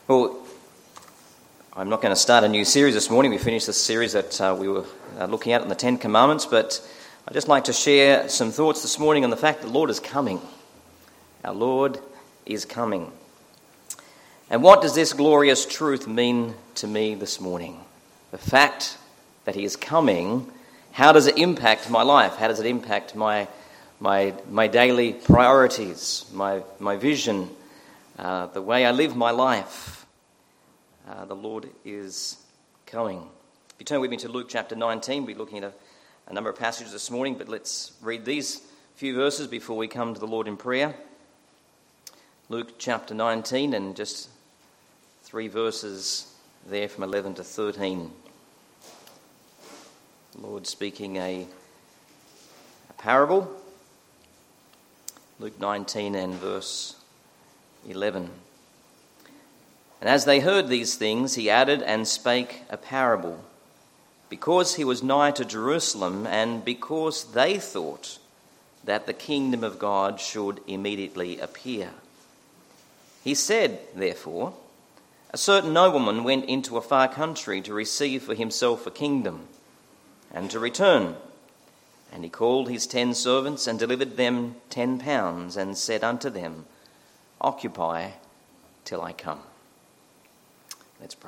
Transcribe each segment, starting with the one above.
Well, I'm not going to start a new series this morning. We finished the series that we were looking at on the Ten Commandments, but I'd just like to share some thoughts this morning on the fact that the Lord is coming. Our Lord is coming. And what does this glorious truth mean to me this morning? The fact that He is coming, how does it impact my life? How does it impact my daily priorities, my vision, the way I live my life? The Lord is coming. If you turn with me to Luke chapter 19, we'll be looking at a number of passages this morning, but let's read these few verses before we come to the Lord in prayer. Luke chapter 19, and just 3 verses there from 11 to 13. The Lord speaking a parable. Luke 19 and verse 11. And as they heard these things, he added and spake a parable, because he was nigh to Jerusalem, and because they thought that the kingdom of God should immediately appear. He said, therefore, a certain nobleman went into a far country to receive for himself a kingdom, and to return. And he called his 10 servants, and delivered them 10 pounds, and said unto them, Occupy till I come. Let's pray.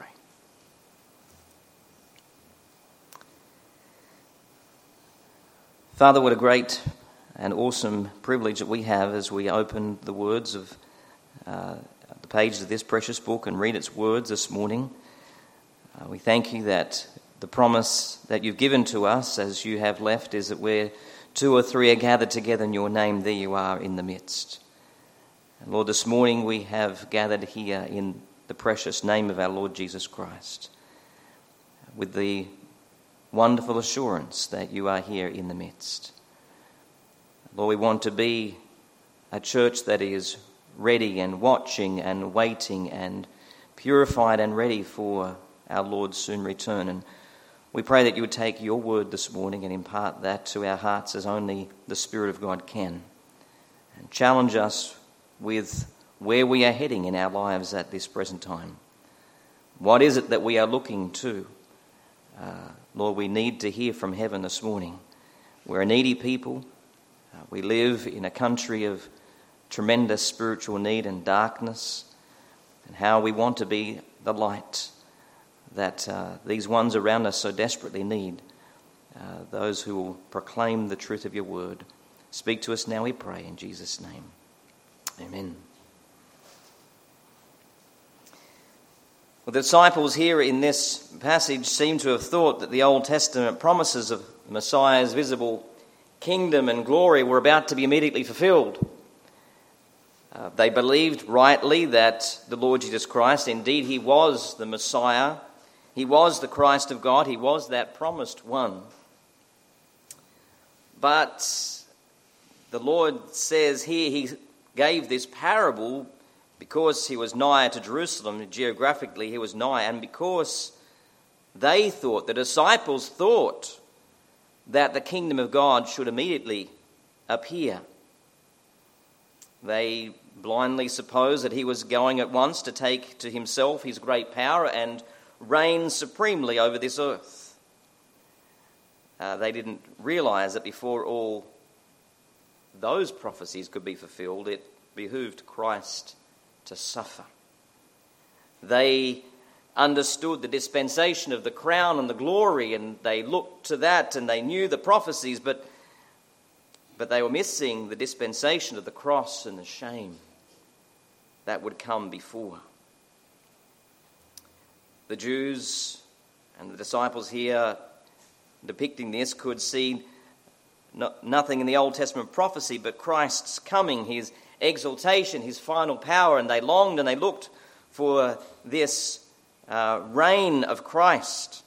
Father, what a great and awesome privilege that we have as we open the words of the pages of this precious book and read its words this morning. We thank you that the promise that you've given to us as you have left is that where 2 or 3 are gathered together in your name, there you are in the midst. And Lord, this morning we have gathered here in the precious name of our Lord Jesus Christ, with the wonderful assurance that you are here in the midst. Lord, we want to be a church that is ready and watching and waiting and purified and ready for our Lord's soon return. And we pray that you would take your word this morning and impart that to our hearts as only the Spirit of God can, and challenge us with where we are heading in our lives at this present time. What is it that we are looking to? Lord, we need to hear from heaven this morning. We're a needy people. We live in a country of tremendous spiritual need and darkness, and how we want to be the light that these ones around us so desperately need, those who will proclaim the truth of your word. Speak to us now, we pray, in Jesus' name. Amen. Well, the disciples here in this passage seem to have thought that the Old Testament promises of Messiah's visible kingdom and glory were about to be immediately fulfilled. They believed rightly that the Lord Jesus Christ, indeed he was the Messiah, he was the Christ of God, he was that promised one. But the Lord says here he gave this parable because he was nigh to Jerusalem. Geographically he was nigh, and because they thought, the disciples thought, that the kingdom of God should immediately appear. They blindly supposed that he was going at once to take to himself his great power and reign supremely over this earth. They didn't realize that before all those prophecies could be fulfilled, it behooved Christ to suffer. They understood the dispensation of the crown and the glory, and they looked to that and they knew the prophecies, but they were missing the dispensation of the cross and the shame that would come before. The Jews and the disciples here depicting this could see nothing in the Old Testament prophecy but Christ's coming, his exaltation, his final power, and they longed and they looked for this reign of Christ.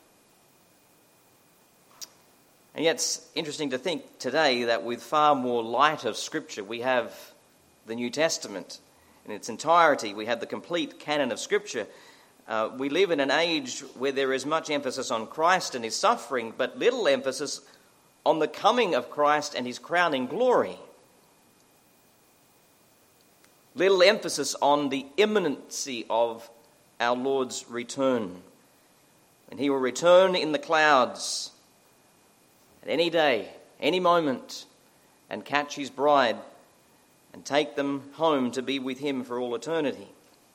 And yet it's interesting to think today that with far more light of Scripture, we have the New Testament in its entirety. We have the complete canon of Scripture. We live in an age where there is much emphasis on Christ and his suffering, but little emphasis on the coming of Christ and his crowning glory. Little emphasis on the imminency of our Lord's return. And he will return in the clouds at any day, any moment, and catch his bride and take them home to be with him for all eternity.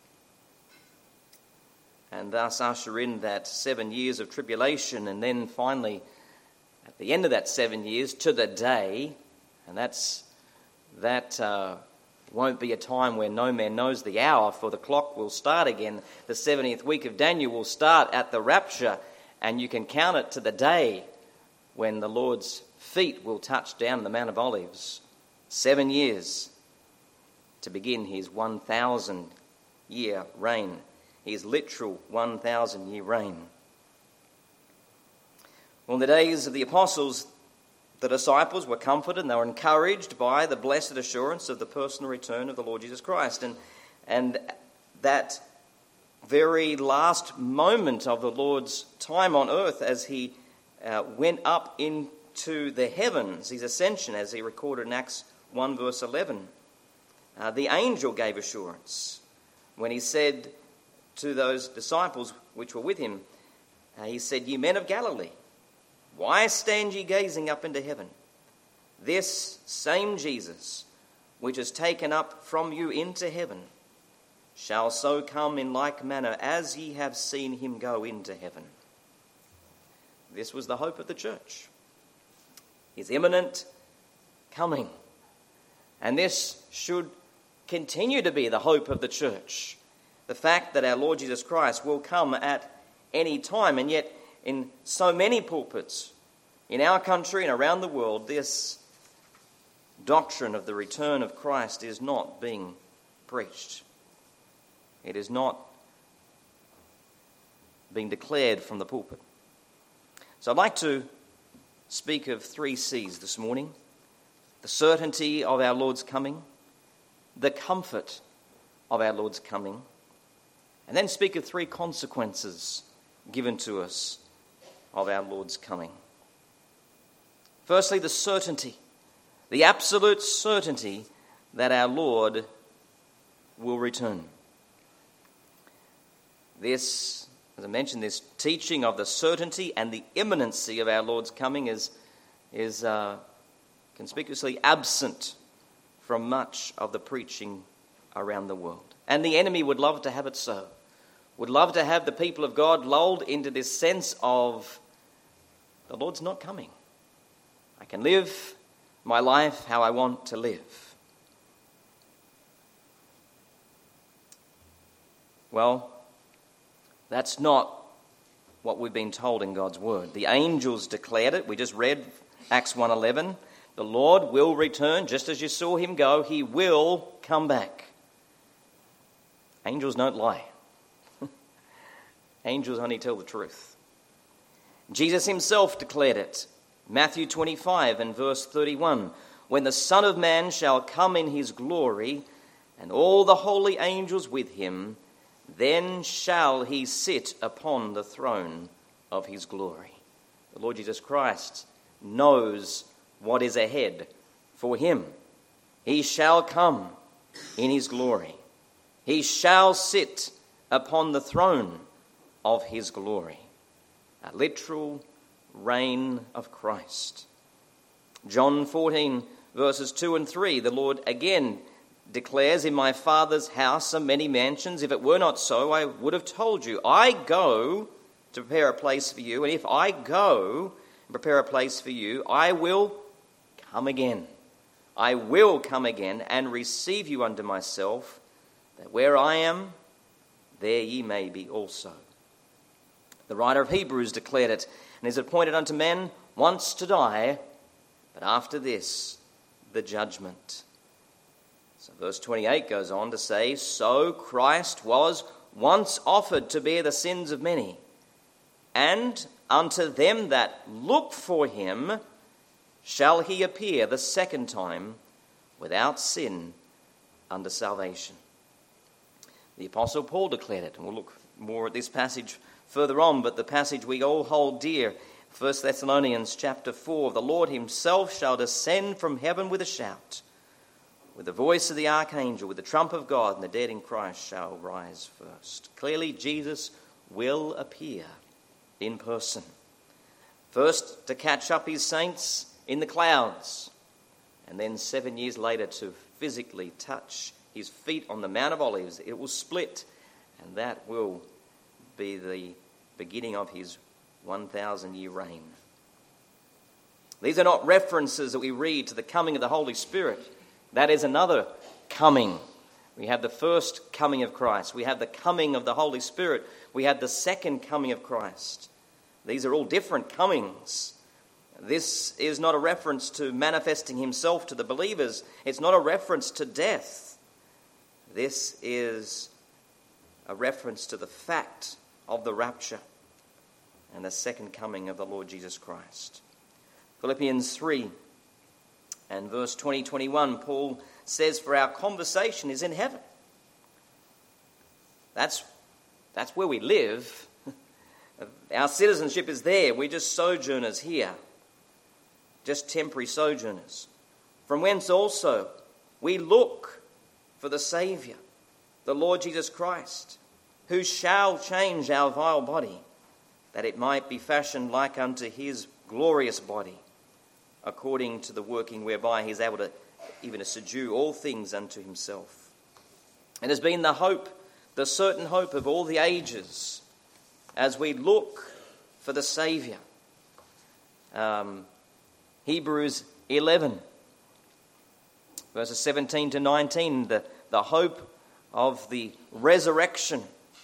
And thus usher in that 7 years of tribulation, and then finally, at the end of that 7 years, to the day, and that won't be a time where no man knows the hour, for the clock will start again. The 70th week of Daniel will start at the rapture, and you can count it to the day when the Lord's feet will touch down the Mount of Olives. 7 years to begin his 1,000-year reign, his literal 1,000-year reign. Well, in the days of the apostles, the disciples were comforted and they were encouraged by the blessed assurance of the personal return of the Lord Jesus Christ. And that very last moment of the Lord's time on earth as he went up into the heavens, his ascension, as he recorded in Acts 1 verse 11, the angel gave assurance when he said to those disciples which were with him, he said, "Ye men of Galilee, why stand ye gazing up into heaven? This same Jesus, which is taken up from you into heaven, shall so come in like manner as ye have seen him go into heaven." This was the hope of the church, his imminent coming. And this should continue to be the hope of the church, the fact that our Lord Jesus Christ will come at any time. And yet, in so many pulpits in our country and around the world, this doctrine of the return of Christ is not being preached. It is not being declared from the pulpit. So I'd like to speak of 3 C's this morning: the certainty of our Lord's coming, the comfort of our Lord's coming, and then speak of 3 consequences given to us of our Lord's coming. Firstly, the certainty, the absolute certainty that our Lord will return. This, as I mentioned, this teaching of the certainty and the imminency of our Lord's coming is conspicuously absent from much of the preaching around the world. And the enemy would love to have it so. Would love to have the people of God lulled into this sense of the Lord's not coming. I can live my life how I want to live. Well, that's not what we've been told in God's word. The angels declared it. We just read Acts 1:11. The Lord will return just as you saw him go. He will come back. Angels don't lie. Angels only tell the truth. Jesus himself declared it. Matthew 25 and verse 31. When the Son of Man shall come in his glory, and all the holy angels with him, then shall he sit upon the throne of his glory. The Lord Jesus Christ knows what is ahead for him. He shall come in his glory. He shall sit upon the throne of his glory. A literal reign of Christ. John 14 verses 2 and 3, the Lord again declares, "In my Father's house are many mansions. If it were not so, I would have told you. I go to prepare a place for you, and if I go and prepare a place for you, I will come again. I will come again and receive you unto myself, that where I am, there ye may be also." The writer of Hebrews declared it, "And is appointed unto men once to die, but after this, the judgment." So verse 28 goes on to say, "So Christ was once offered to bear the sins of many, and unto them that look for him shall he appear the second time without sin unto salvation." The Apostle Paul declared it, and we'll look more at this passage further on, but the passage we all hold dear, 1 Thessalonians chapter 4, "The Lord himself shall descend from heaven with a shout, with the voice of the archangel, with the trump of God, and the dead in Christ shall rise first. Clearly, Jesus will appear in person. First to catch up his saints in the clouds, and then 7 years later to physically touch his feet on the Mount of Olives. It will split, and that will be the beginning of his 1,000-year reign. These are not references that we read to the coming of the Holy Spirit. That is another coming. We have the first coming of Christ. We have the coming of the Holy Spirit. We have the second coming of Christ. These are all different comings. This is not a reference to manifesting himself to the believers. It's not a reference to death. This is a reference to the fact of the rapture and the second coming of the Lord Jesus Christ. Philippians 3 and verse 20-21, Paul says, "For our conversation is in heaven." That's where we live. Our citizenship is there. We're just sojourners here. Just temporary sojourners. "From whence also we look for the Saviour, the Lord Jesus Christ, who shall change our vile body, that it might be fashioned like unto his glorious body, according to the working whereby he is able to even to subdue all things unto himself." It has been the hope, the certain hope of all the ages, as we look for the Saviour. Hebrews 11, verses 17-19, the hope of the resurrection,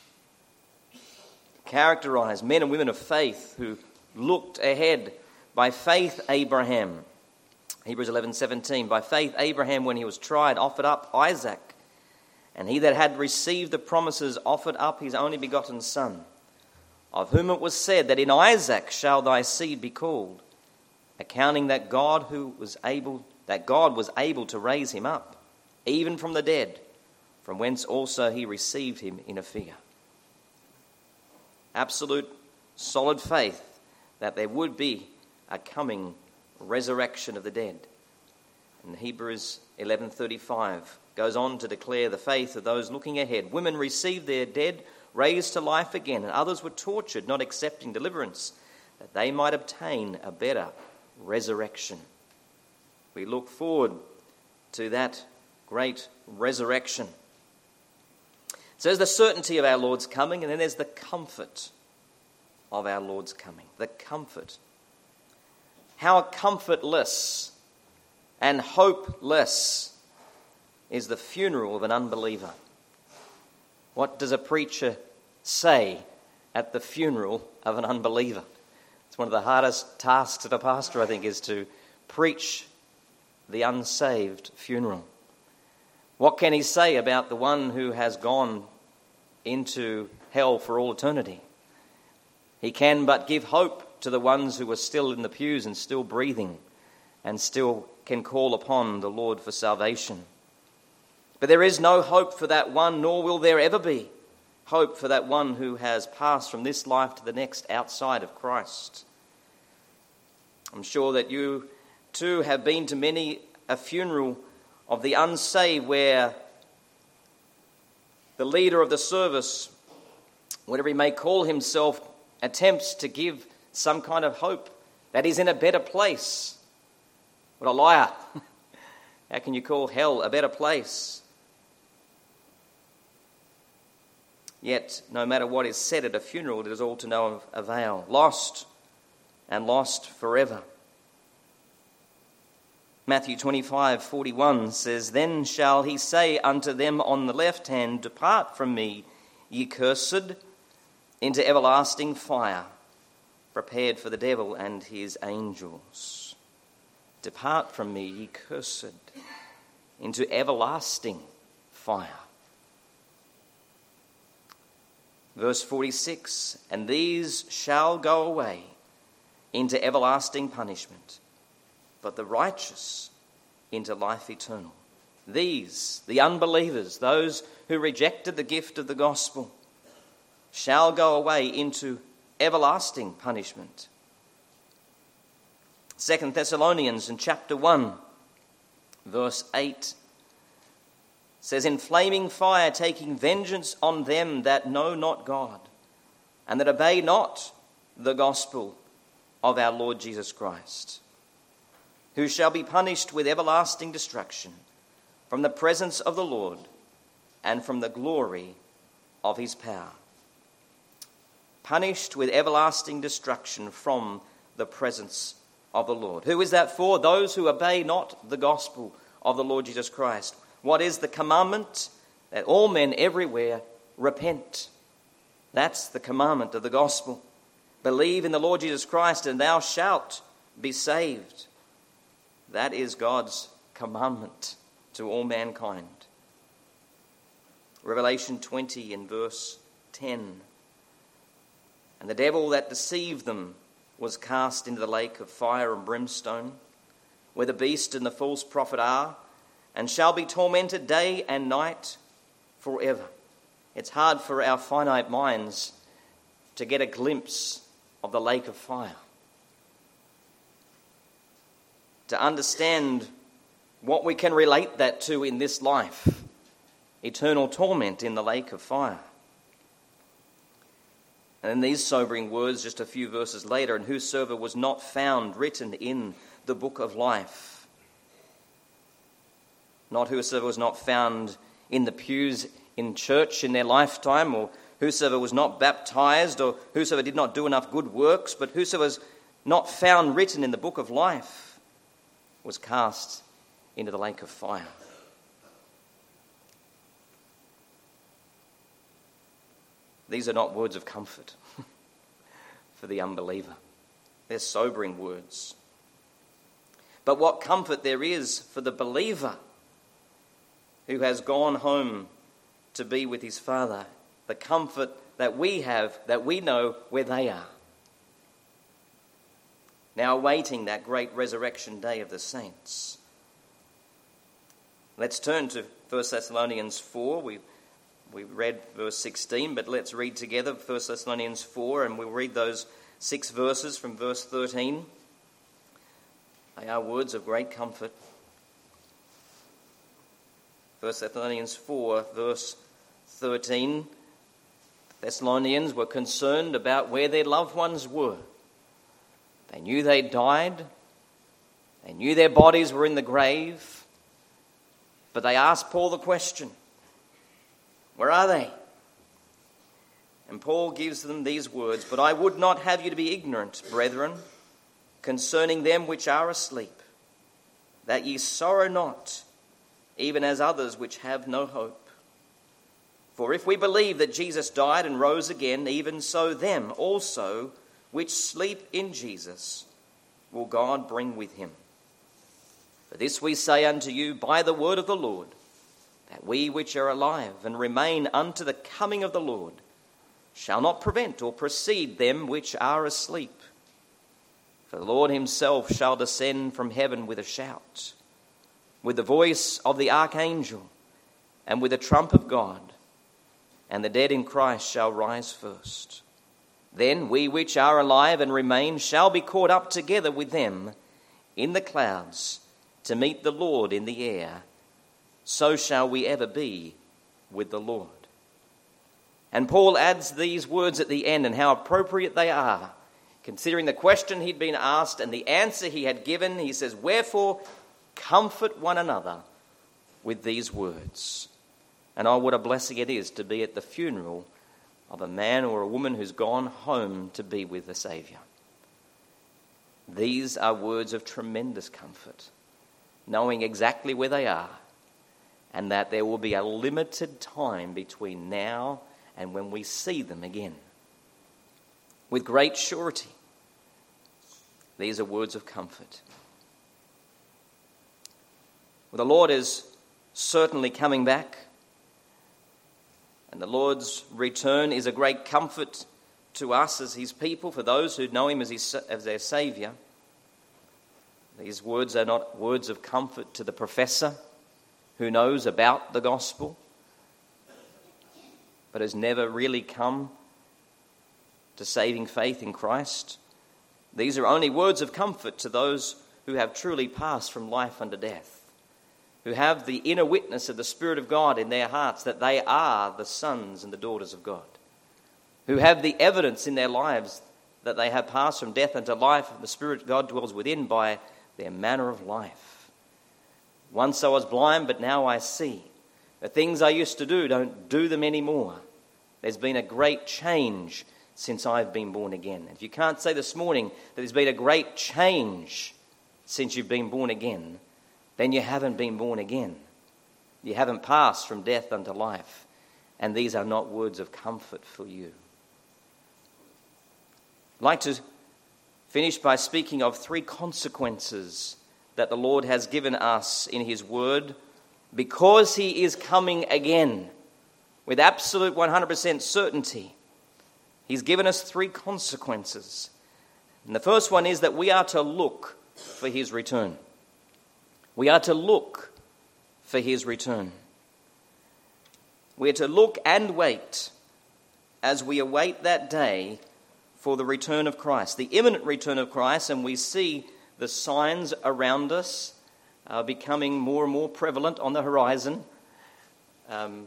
characterized men and women of faith who looked ahead. By faith, Abraham, Hebrews 11:17, by faith, Abraham, when he was tried, offered up Isaac. And he that had received the promises offered up his only begotten son, of whom it was said that in Isaac shall thy seed be called, accounting that God was able to raise him up, even from the dead, from whence also he received him in a figure. Absolute, solid faith that there would be a coming resurrection of the dead. And Hebrews 11:35 goes on to declare the faith of those looking ahead. Women received their dead raised to life again, and others were tortured, not accepting deliverance, that they might obtain a better resurrection. We look forward to that great resurrection. So there's the certainty of our Lord's coming, and then there's the comfort of our Lord's coming. The comfort. How comfortless and hopeless is the funeral of an unbeliever. What does a preacher say at the funeral of an unbeliever? It's one of the hardest tasks of a pastor, I think, is to preach the unsaved funeral. What can he say about the one who has gone into hell for all eternity? He can but give hope to the ones who are still in the pews and still breathing and still can call upon the Lord for salvation. But there is no hope for that one, nor will there ever be hope for that one who has passed from this life to the next outside of Christ. I'm sure that you too have been to many a funeral of the unsaved where the leader of the service, whatever he may call himself, attempts to give some kind of hope that he's in a better place. What a liar. How can you call hell a better place? Yet, no matter what is said at a funeral, it is all to no avail. Lost, and lost forever. Matthew 25:41 says, "Then shall he say unto them on the left hand, Depart from me, ye cursed, into everlasting fire, prepared for the devil and his angels." Depart from me, ye cursed, into everlasting fire. Verse 46, "And these shall go away into everlasting punishment, but the righteous into life eternal." These, the unbelievers, those who rejected the gift of the gospel, shall go away into everlasting punishment. 2 Thessalonians in chapter 1, verse 8 says, in flaming fire, taking vengeance on them that know not God, and that obey not the gospel of our Lord Jesus Christ, who shall be punished with everlasting destruction from the presence of the Lord and from the glory of his power. Punished with everlasting destruction from the presence of the Lord. Who is that for? Those who obey not the gospel of the Lord Jesus Christ. What is the commandment? That all men everywhere repent. That's the commandment of the gospel. Believe in the Lord Jesus Christ and thou shalt be saved. That is God's commandment to all mankind. Revelation 20 in verse 10. And the devil that deceived them was cast into the lake of fire and brimstone, where the beast and the false prophet are, and shall be tormented day and night forever. It's hard for our finite minds to get a glimpse of the lake of fire, to understand what we can relate that to in this life, eternal torment in the lake of fire. And in these sobering words, just a few verses later, and whosoever was not found written in the book of life. Not whosoever was not found in the pews in church in their lifetime, or whosoever was not baptized, or whosoever did not do enough good works, but whosoever was not found written in the book of life was cast into the lake of fire. These are not words of comfort for the unbeliever. They're sobering words. But what comfort there is for the believer who has gone home to be with his Father, the comfort that we have, that we know where they are. Now awaiting that great resurrection day of the saints. Let's turn to 1 Thessalonians 4. We read verse 16, but let's read together 1 Thessalonians 4, and we'll read those 6 verses from verse 13. They are words of great comfort. 1 Thessalonians 4, verse 13. Thessalonians were concerned about where their loved ones were. They knew they died. They knew their bodies were in the grave. But they asked Paul the question, where are they? And Paul gives them these words, but I would not have you to be ignorant, brethren, concerning them which are asleep, that ye sorrow not, even as others which have no hope. For if we believe that Jesus died and rose again, even so them also which sleep in Jesus will God bring with him. For this we say unto you by the word of the Lord, that we which are alive and remain unto the coming of the Lord shall not prevent or precede them which are asleep. For the Lord himself shall descend from heaven with a shout, with the voice of the archangel, and with the trump of God, and the dead in Christ shall rise first. Then we which are alive and remain shall be caught up together with them in the clouds to meet the Lord in the air. So shall we ever be with the Lord. And Paul adds these words at the end, and how appropriate they are. Considering the question he'd been asked and the answer he had given, he says, wherefore comfort one another with these words. And oh, what a blessing it is to be at the funeral of a man or a woman who's gone home to be with the Saviour. These are words of tremendous comfort, knowing exactly where they are, and that there will be a limited time between now and when we see them again. With great surety, these are words of comfort. Well, the Lord is certainly coming back, and the Lord's return is a great comfort to us as his people, for those who know him as their Saviour. These words are not words of comfort to the professor who knows about the gospel, but has never really come to saving faith in Christ. These are only words of comfort to those who have truly passed from life unto death. who have the inner witness of the Spirit of God in their hearts that they are the sons and the daughters of God, who have the evidence in their lives that they have passed from death unto life, and the Spirit of God dwells within by their manner of life. Once I was blind, but now I see. The things I used to do, don't do them anymore. There's been a great change since I've been born again. If you can't say this morning that there's been a great change since you've been born again, then you haven't been born again. You haven't passed from death unto life. And these are not words of comfort for you. I'd like to finish by speaking of 3 consequences that the Lord has given us in his word because he is coming again with absolute 100% certainty. He's given us 3 consequences. And the first one is that we are to look for his return. We are to look for his return. We are to look and wait as we await that day for the return of Christ, the imminent return of Christ, and we see the signs around us becoming more and more prevalent on the horizon. Brother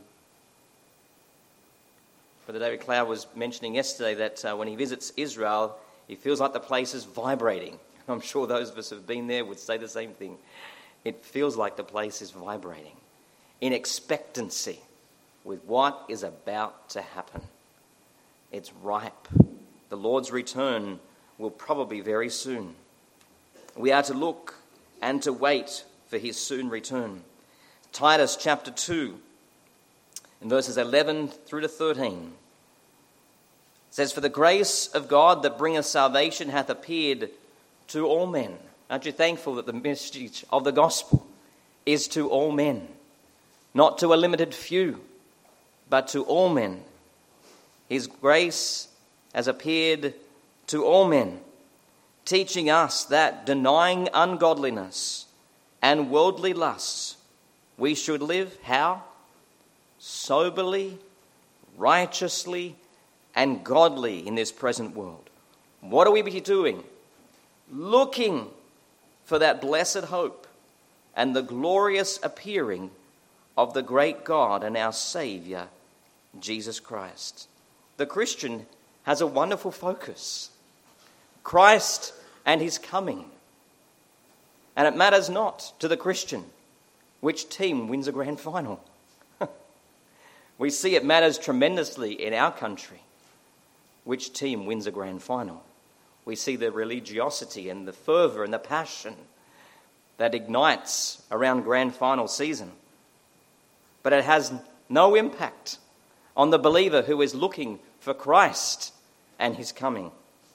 David Cloud was mentioning yesterday that when he visits Israel, he feels like the place is vibrating. I'm sure those of us who have been there would say the same thing. It feels like the place is vibrating in expectancy with what is about to happen. It's ripe. The Lord's return will probably be very soon. We are to look and to wait for his soon return. Titus chapter 2, in verses 11 through to 13, says, "For the grace of God that bringeth salvation hath appeared to all men." Aren't you thankful that the message of the gospel is to all men? Not to a limited few, but to all men. His grace has appeared to all men, teaching us that denying ungodliness and worldly lusts, we should live how? Soberly, righteously, and godly in this present world. What are we doing? Looking for that blessed hope and the glorious appearing of the great God and our Saviour, Jesus Christ. The Christian has a wonderful focus. Christ and his coming. And it matters not to the Christian which team wins a grand final. We see it matters tremendously in our country which team wins a grand final. We see the religiosity and the fervour and the passion that ignites around grand final season. But it has no impact on the believer who is looking for Christ and his coming.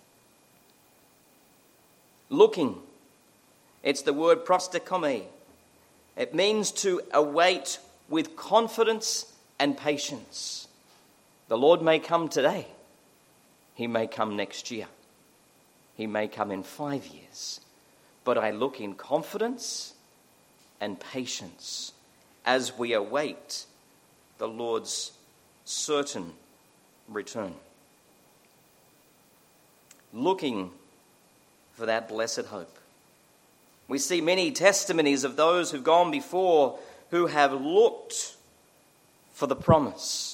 Looking. It's the word prostakome. It means to await with confidence and patience. The Lord may come today. He may come next year. He may come in 5 years. But I look in confidence and patience as we await the Lord's certain return. Looking for that blessed hope. We see many testimonies of those who've gone before who have looked for the promise.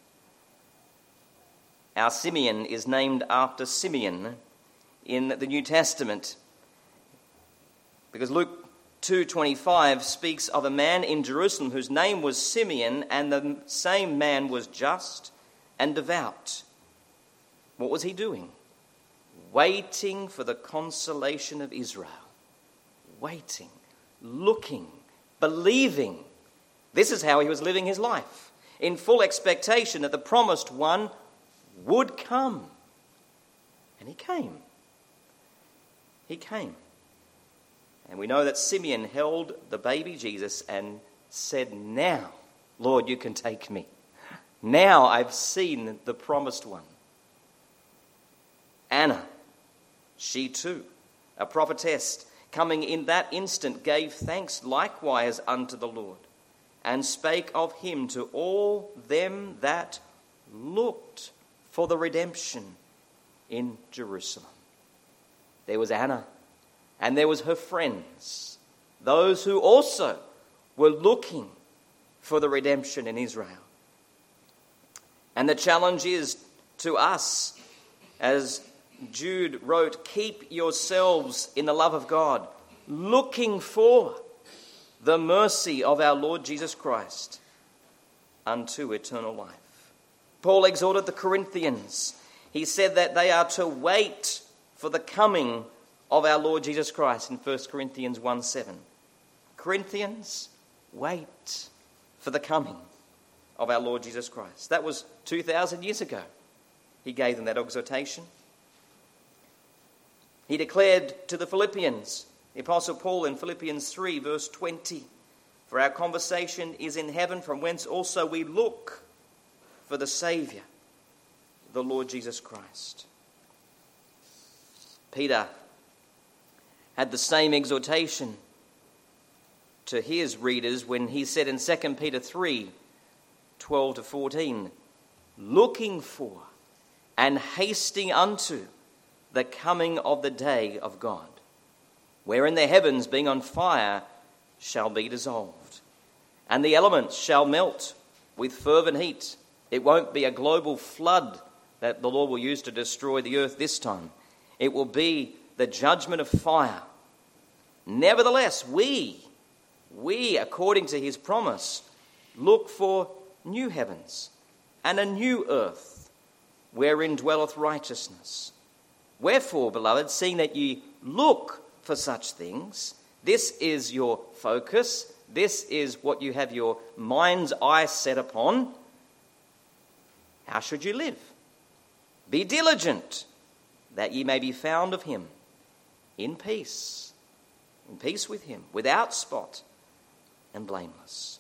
Our Simeon is named after Simeon in the New Testament, because Luke 2:25 speaks of a man in Jerusalem whose name was Simeon, and the same man was just and devout. What was he doing? Waiting for the consolation of Israel. Waiting, looking, believing. This is how he was living his life, in full expectation that the promised one would come. And he came. He came. And we know that Simeon held the baby Jesus and said, "Now, Lord, you can take me. Now I've seen the promised one." Anna, she too, a prophetess, coming in that instant, gave thanks likewise unto the Lord, and spake of him to all them that looked for the redemption in Jerusalem. There was Anna, and there was her friends, those who also were looking for the redemption in Israel. And the challenge is to us, as Jude wrote, keep yourselves in the love of God, looking for the mercy of our Lord Jesus Christ unto eternal life. Paul exhorted the Corinthians. He said that they are to wait for the coming of our Lord Jesus Christ in 1 Corinthians 1:7. Corinthians, wait for the coming of our Lord Jesus Christ. That was 2,000 years ago. He gave them that exhortation. He declared to the Philippians, the Apostle Paul in Philippians 3 verse 20, for our conversation is in heaven, from whence also we look for the Saviour, the Lord Jesus Christ. Peter had the same exhortation to his readers when he said in 2 Peter 3:12-14, looking for and hasting unto the coming of the day of God, wherein the heavens being on fire shall be dissolved, and the elements shall melt with fervent heat. It won't be a global flood that the Lord will use to destroy the earth this time. It will be the judgment of fire. Nevertheless, we, according to his promise, look for new heavens and a new earth, wherein dwelleth righteousness. Wherefore, beloved, seeing that ye look for such things, this is your focus, this is what you have your mind's eye set upon, how should you live? Be diligent, that ye may be found of him, in peace with him, without spot and blameless.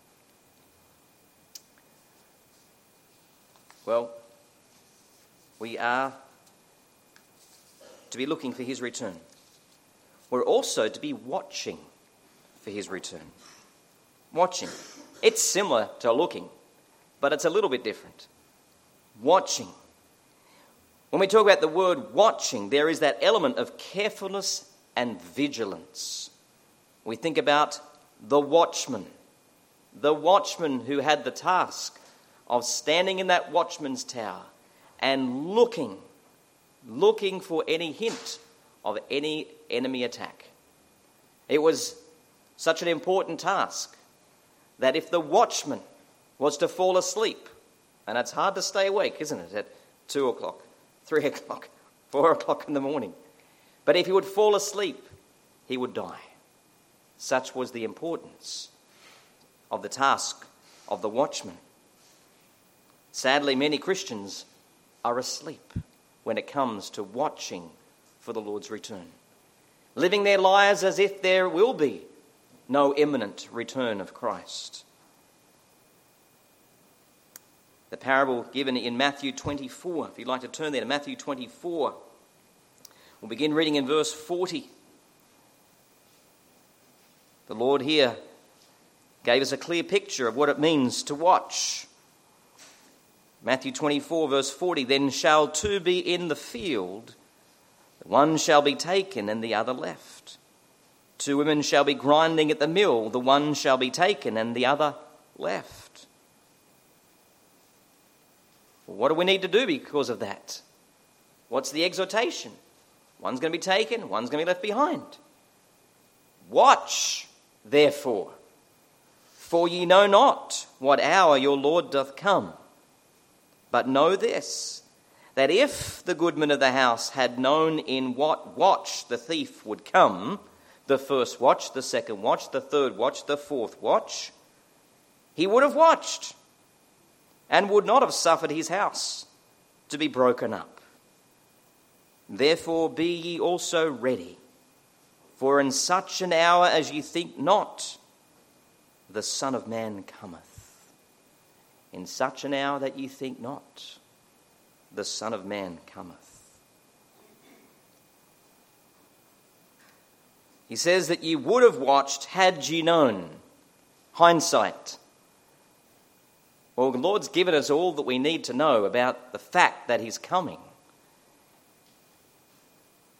Well, we are to be looking for his return. We're also to be watching for his return. Watching. It's similar to looking, but it's a little bit different. Watching. When we talk about the word watching, there is that element of carefulness and vigilance. We think about the watchman who had the task of standing in that watchman's tower and looking for any hint of any enemy attack. It was such an important task that if the watchman was to fall asleep, and it's hard to stay awake, isn't it, at 2 o'clock, 3 o'clock, 4 o'clock in the morning. But if he would fall asleep, he would die. Such was the importance of the task of the watchman. Sadly, many Christians are asleep when it comes to watching for the Lord's return, living their lives as if there will be no imminent return of Christ. The parable given in Matthew 24, if you'd like to turn there to Matthew 24, we'll begin reading in verse 40. The Lord here gave us a clear picture of what it means to watch. Matthew 24, verse 40, then shall two be in the field, one shall be taken and the other left. Two women shall be grinding at the mill, the one shall be taken and the other left. Well, what do we need to do because of that? What's the exhortation? One's going to be taken, one's going to be left behind. Watch, therefore, for ye know not what hour your Lord doth come. But know this, that if the goodman of the house had known in what watch the thief would come, the first watch, the second watch, the third watch, the fourth watch, he would have watched and would not have suffered his house to be broken up. Therefore be ye also ready, for in such an hour as ye think not, the Son of Man cometh. In such an hour that ye think not, the Son of Man cometh. He says that ye would have watched had ye known. Hindsight. Well, the Lord's given us all that we need to know about the fact that he's coming.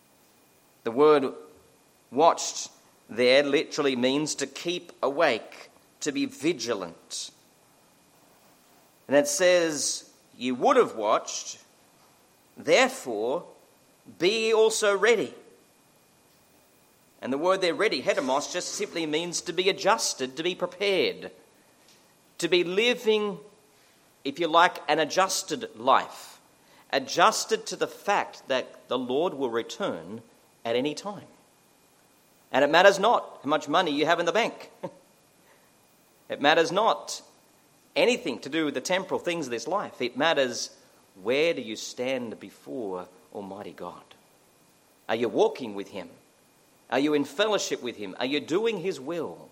The word watched there literally means to keep awake, to be vigilant. And it says, you would have watched, therefore be ye also ready. And the word there, ready, hedemos, just simply means to be adjusted, to be prepared, to be living, if you like, an adjusted life, adjusted to the fact that the Lord will return at any time. And it matters not how much money you have in the bank. It matters not anything to do with the temporal things of this life. It matters, where do you stand before Almighty God? Are you walking with him? Are you in fellowship with him? Are you doing his will?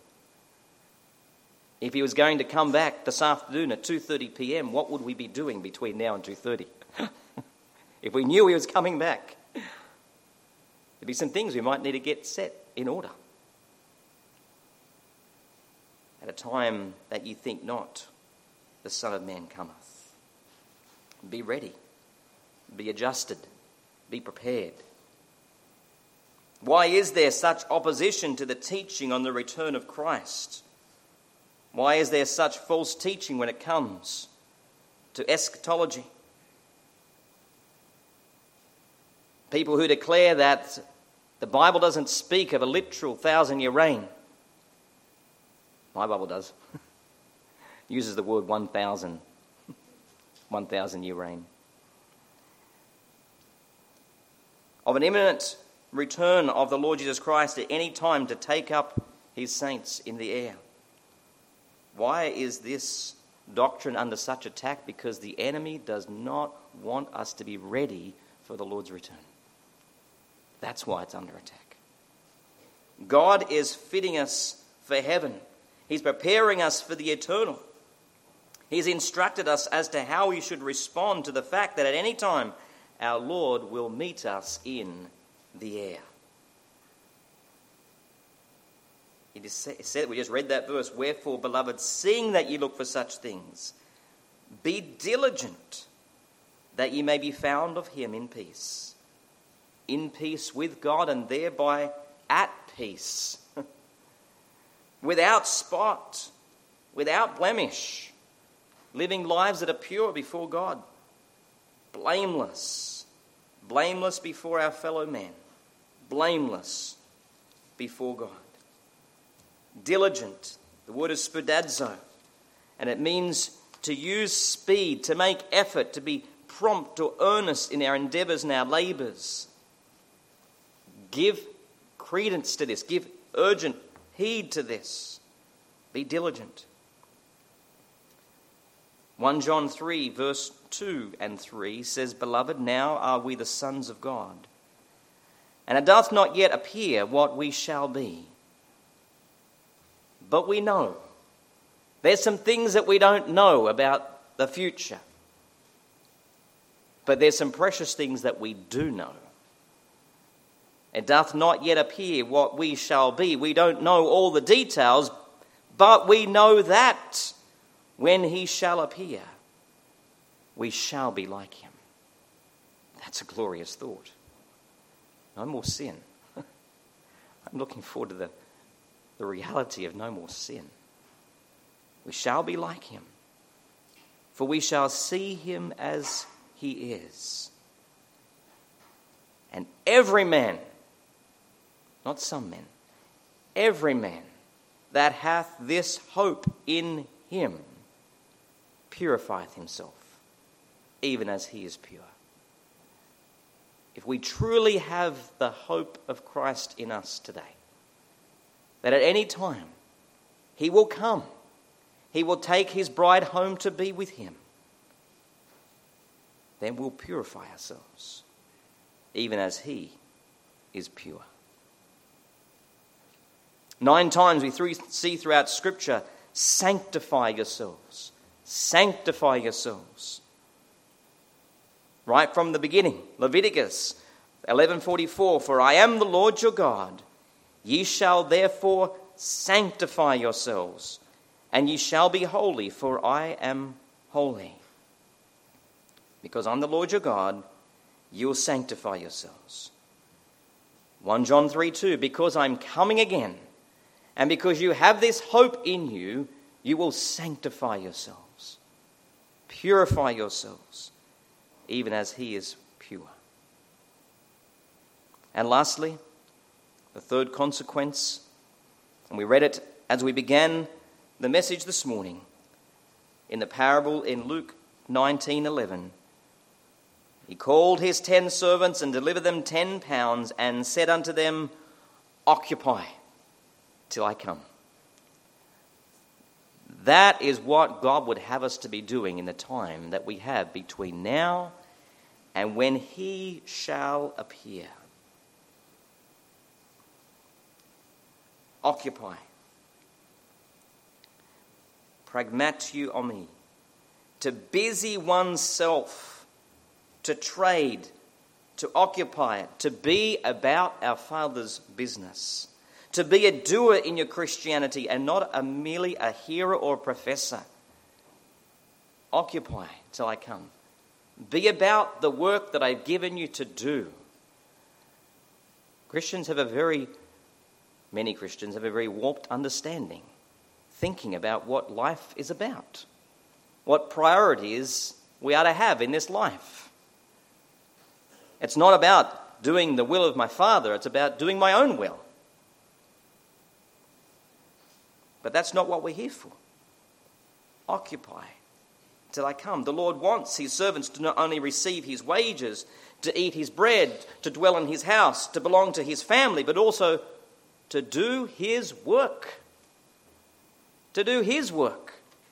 If he was going to come back this afternoon at 2:30 p.m, what would we be doing between now and 2:30? If we knew he was coming back, there'd be some things we might need to get set in order. At a time that you think not, the Son of Man cometh. Be ready. Be adjusted. Be prepared. Why is there such opposition to the teaching on the return of Christ? Why is there such false teaching when it comes to eschatology? People who declare that the Bible doesn't speak of a literal 1,000-year reign. My Bible does. Uses the word 1,000. 1,000-year reign. Of an imminent return of the Lord Jesus Christ at any time to take up his saints in the air. Why is this doctrine under such attack? Because the enemy does not want us to be ready for the Lord's return. That's why it's under attack. God is fitting us for heaven. He's preparing us for the eternal. He's instructed us as to how we should respond to the fact that at any time our Lord will meet us in the air. It is said, we just read that verse, wherefore, beloved, seeing that ye look for such things, be diligent that ye may be found of him in peace with God, and thereby at peace, without spot, without blemish, living lives that are pure before God, blameless before our fellow men, blameless before God. Diligent, the word is spoudazo, and it means to use speed, to make effort, to be prompt or earnest in our endeavours and our labours. Give credence to this, give urgent heed to this. Be diligent. 1 John 3 verse 2 and 3 says, Beloved, now are we the sons of God, and it doth not yet appear what we shall be. But we know. There's some things that we don't know about the future. But there's some precious things that we do know. It doth not yet appear what we shall be. We don't know all the details, but we know that when he shall appear, we shall be like him. That's a glorious thought. No more sin. I'm looking forward to the reality of no more sin. We shall be like him, for we shall see him as he is. And every man, not some men, every man that hath this hope in him purifieth himself, even as he is pure. If we truly have the hope of Christ in us today, that at any time he will come, he will take his bride home to be with him, then we'll purify ourselves, even as he is pure. 9 times we see throughout Scripture, sanctify yourselves. Sanctify yourselves. Right from the beginning, Leviticus 11:44, For I am the Lord your God. Ye shall therefore sanctify yourselves, and ye shall be holy, for I am holy. Because I'm the Lord your God, you'll sanctify yourselves. 1 John 3:2, Because I'm coming again, and because you have this hope in you, You will sanctify yourselves, purify yourselves, even as he is pure. And lastly, the third consequence, and we read it as we began the message this morning in the parable in Luke 19:11. He called his 10 servants and delivered them 10 pounds and said unto them, Occupy till I come. That is what God would have us to be doing in the time that we have between now and when he shall appear. Occupy. Pragmateuomai. To busy oneself, to trade, to occupy, to be about our Father's business, to be a doer in your Christianity and not merely a hearer or a professor. Occupy till I come. Be about the work that I've given you to do. Many Christians have a very warped understanding, thinking about what life is about, what priorities we are to have in this life. It's not about doing the will of my Father, it's about doing my own will. But that's not what we're here for. Occupy till I come. The Lord wants his servants to not only receive his wages, to eat his bread, to dwell in his house, to belong to his family, but also to do his work. To do his work.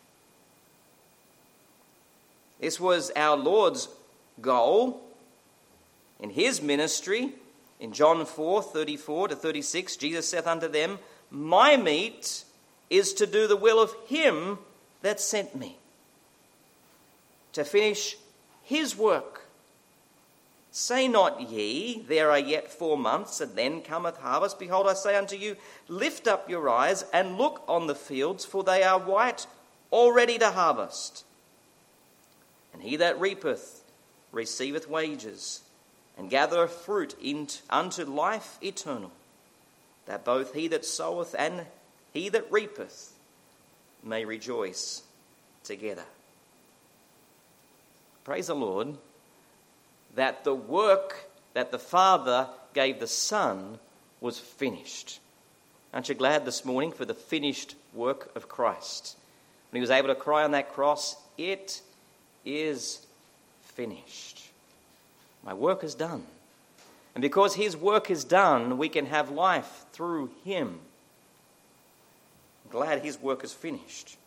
This was our Lord's goal in his ministry. In John 4:34-36, Jesus saith unto them, My meat is to do the will of him that sent me, to finish his work. Say not ye, there are yet 4 months, and then cometh harvest. Behold, I say unto you, lift up your eyes and look on the fields, for they are white already to harvest. And he that reapeth receiveth wages, and gathereth fruit unto life eternal, that both he that soweth and he that reapeth may rejoice together. Praise the Lord, that the work that the Father gave the Son was finished. Aren't you glad this morning for the finished work of Christ? When he was able to cry on that cross, it is finished. My work is done. And because his work is done, we can have life through him. I'm glad his work is finished.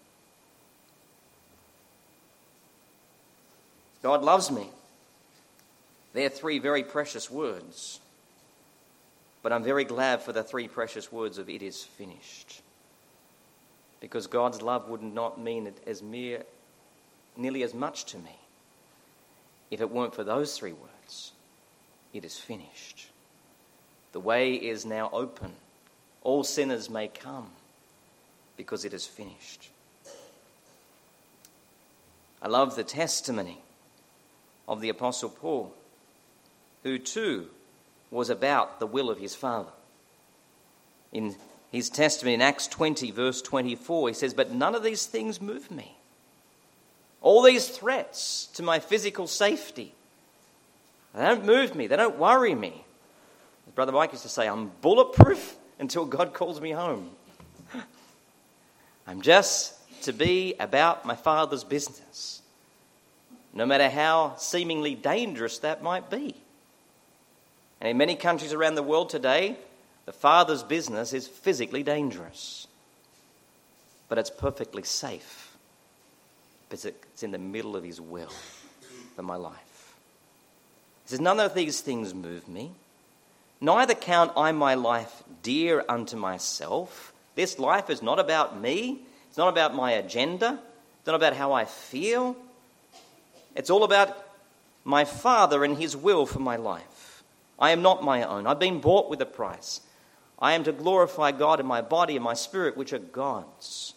God loves me. They're 3 very precious words. But I'm very glad for the 3 precious words of it is finished. Because God's love would not mean it as nearly as much to me if it weren't for those 3 words. It is finished. The way is now open. All sinners may come because it is finished. I love the testimony of the Apostle Paul, who too was about the will of his Father. In his testimony in Acts 20, verse 24, he says, But none of these things move me. All these threats to my physical safety, they don't move me, they don't worry me. As Brother Mike used to say, I'm bulletproof until God calls me home. I'm just to be about my Father's business, no matter how seemingly dangerous that might be. And in many countries around the world today, the Father's business is physically dangerous. But it's perfectly safe, because it's in the middle of his will for my life. He says, None of these things move me. Neither count I my life dear unto myself. This life is not about me. It's not about my agenda. It's not about how I feel. It's all about my Father and his will for my life. I am not my own. I've been bought with a price. I am to glorify God in my body and my spirit, which are God's.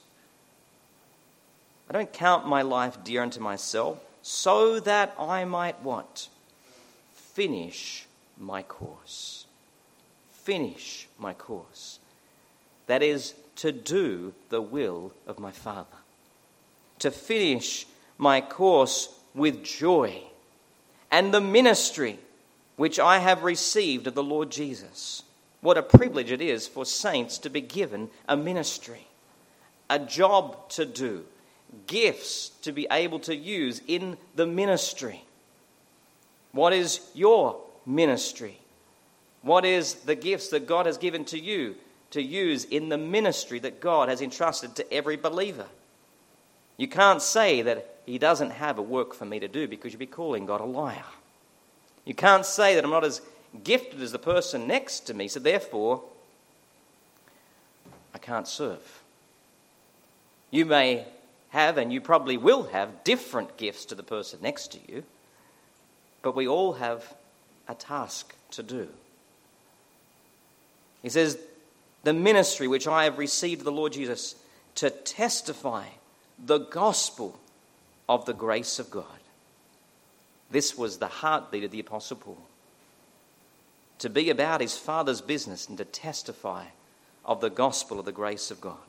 I don't count my life dear unto myself, so that I might what? Finish my course. Finish my course. That is, to do the will of my Father, to finish my course with joy, and the ministry which I have received of the Lord Jesus. What a privilege it is for saints to be given a ministry, a job to do, gifts to be able to use in the ministry. What is your ministry? What is the gifts that God has given to you to use in the ministry that God has entrusted to every believer? You can't say that he doesn't have a work for me to do, because you'd be calling God a liar. You can't say that I'm not as gifted as the person next to me, so therefore I can't serve. You may have, and you probably will have, different gifts to the person next to you, but we all have a task to do. He says, the ministry which I have received of the Lord Jesus, to testify the gospel of the grace of God. This was the heartbeat of the Apostle Paul. To be about his Father's business and to testify of the gospel of the grace of God.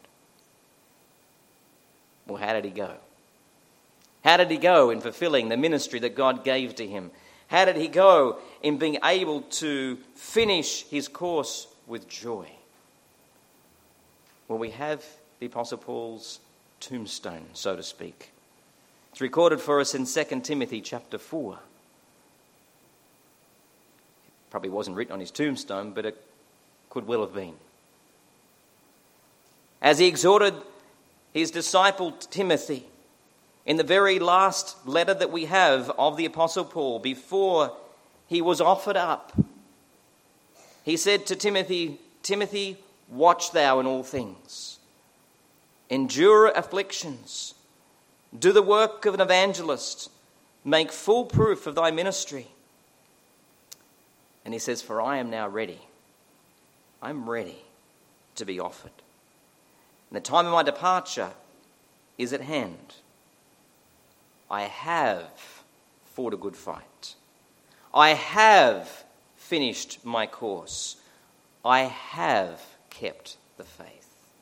Well, how did he go? How did he go in fulfilling the ministry that God gave to him? How did he go in being able to finish his course with joy? Well, we have the Apostle Paul's tombstone, so to speak. It's recorded for us in 2 Timothy chapter 4. It probably wasn't written on his tombstone, but it could well have been. As he exhorted his disciple Timothy in the very last letter that we have of the Apostle Paul, before he was offered up, he said to Timothy, Timothy, watch thou in all things. Endure afflictions. Do the work of an evangelist. Make full proof of thy ministry. And he says, for I am now ready. I'm ready to be offered. And the time of my departure is at hand. I have fought a good fight. I have finished my course. I have kept the faith.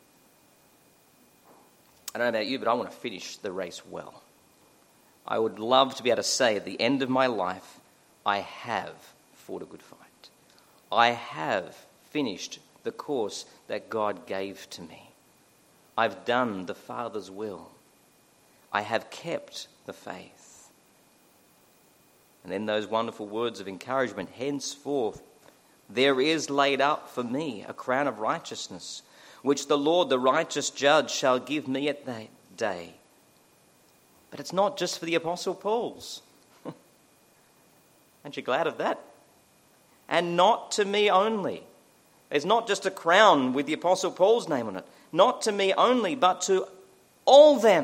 I don't know about you, but I want to finish the race well. I would love to be able to say at the end of my life, I have fought a good fight. I have finished the course that God gave to me. I've done the Father's will. I have kept the faith. And then those wonderful words of encouragement, henceforth there is laid up for me a crown of righteousness, which the Lord, the righteous judge, shall give me at that day. But it's not just for the Apostle Paul's. Aren't you glad of that? And not to me only. There's not just a crown with the Apostle Paul's name on it. Not to me only, but to all them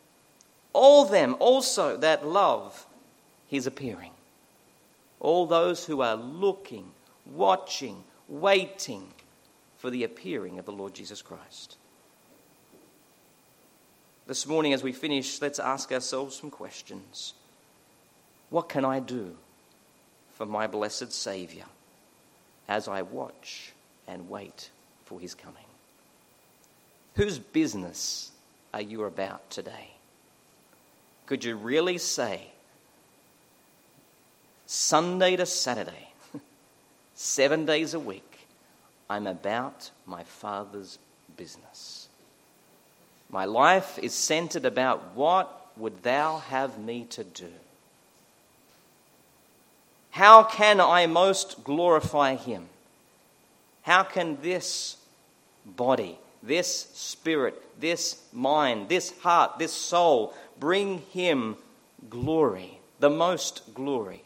also that love his appearing. All those who are looking, watching, waiting for the appearing of the Lord Jesus Christ. This morning as we finish, let's ask ourselves some questions. What can I do for my blessed Saviour as I watch and wait for his coming? Whose business are you about today? Could you really say, Sunday to Saturday, 7 days a week, I'm about my Father's business. My life is centered about what would thou have me to do? How can I most glorify him? How can this body, this spirit, this mind, this heart, this soul bring him glory, the most glory?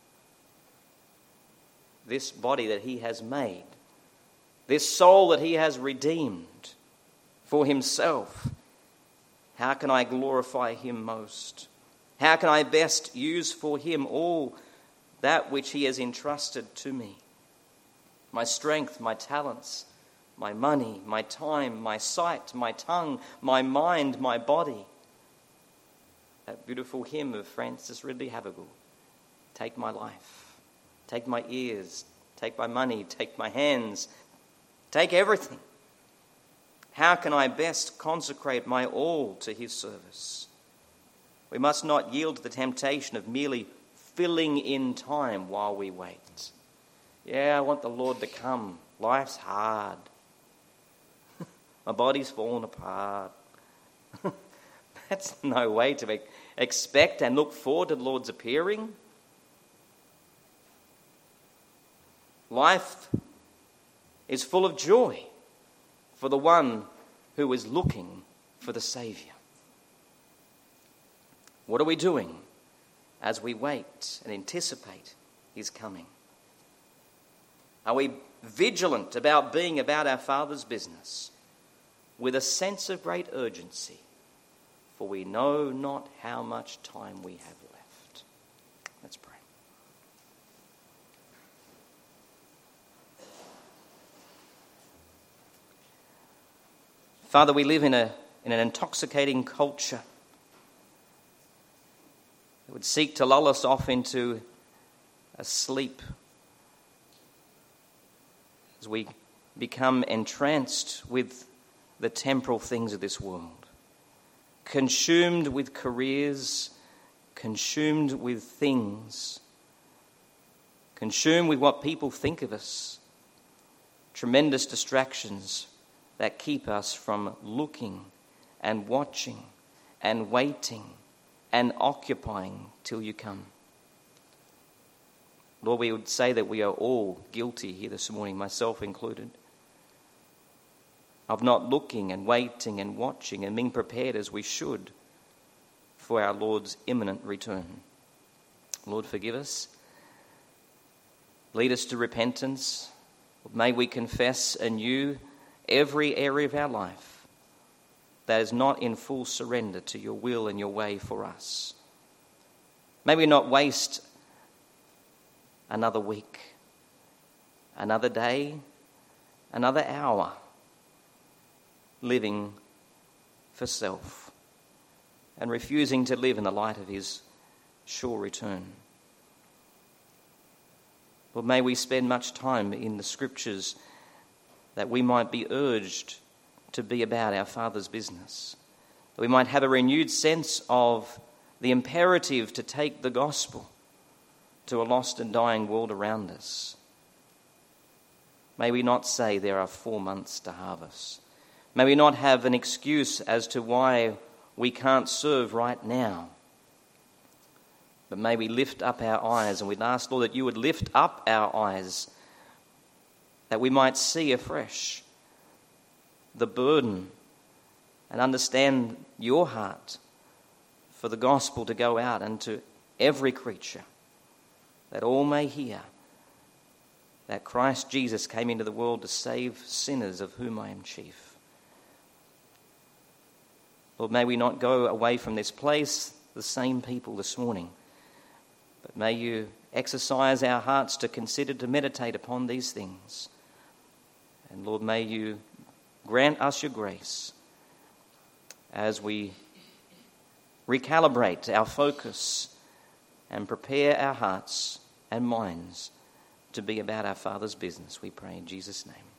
This body that he has made, this soul that he has redeemed for himself, how can I glorify him most? How can I best use for him all that which he has entrusted to me? My strength, my talents, my money, my time, my sight, my tongue, my mind, my body. That beautiful hymn of Francis Ridley Havergal. Take my life, take my ears, take my money, take my hands, take everything. How can I best consecrate my all to his service? We must not yield to the temptation of merely filling in time while we wait. Yeah, I want the Lord to come. Life's hard. My body's fallen apart. That's no way to expect and look forward to the Lord's appearing. Life is full of joy for the one who is looking for the Saviour. What are we doing as we wait and anticipate his coming? Are we vigilant about being about our Father's business with a sense of great urgency? For we know not how much time we have left. Let's pray. Father, we live in an intoxicating culture that would seek to lull us off into a sleep as we become entranced with the temporal things of this world, consumed with careers, consumed with things, consumed with what people think of us, tremendous distractions that keep us from looking and watching and waiting and occupying till you come. Lord, we would say that we are all guilty here this morning, myself included, of not looking and waiting and watching and being prepared as we should for our Lord's imminent return. Lord, forgive us. Lead us to repentance. May we confess anew every area of our life that is not in full surrender to your will and your way for us. May we not waste another week, another day, another hour living for self and refusing to live in the light of his sure return. Lord, may we spend much time in the scriptures that we might be urged to be about our Father's business, that we might have a renewed sense of the imperative to take the gospel to a lost and dying world around us. May we not say there are 4 months to harvest. May we not have an excuse as to why we can't serve right now. But may we lift up our eyes, and we'd ask, Lord, that you would lift up our eyes that we might see afresh the burden and understand your heart for the gospel to go out into every creature, that all may hear that Christ Jesus came into the world to save sinners, of whom I am chief. Lord, may we not go away from this place the same people this morning, but may you exercise our hearts to consider, to meditate upon these things. And Lord, may you grant us your grace as we recalibrate our focus and prepare our hearts and minds to be about our Father's business. We pray in Jesus' name.